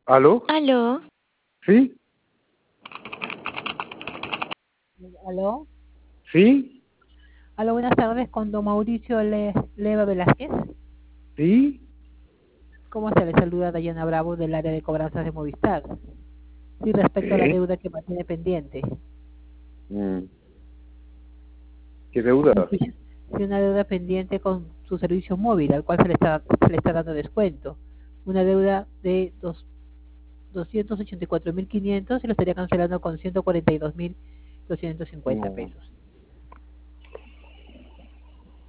¿Aló? Aló, ¿Sí? ¿Aló? ¿Sí? Aló, buenas tardes, con don Mauricio Leva Velázquez. ¿Sí? ¿Cómo se le saluda Dayana Bravo del área de cobranzas de Movistar? Sí, respecto a la ¿Qué? deuda que mantiene pendiente. Mm, ¿Qué deuda? Sí, sí, una deuda pendiente con su servicio móvil, al cual se le está dando descuento. Una deuda de 284.500 y lo estaría cancelando con 142.250 No, pesos.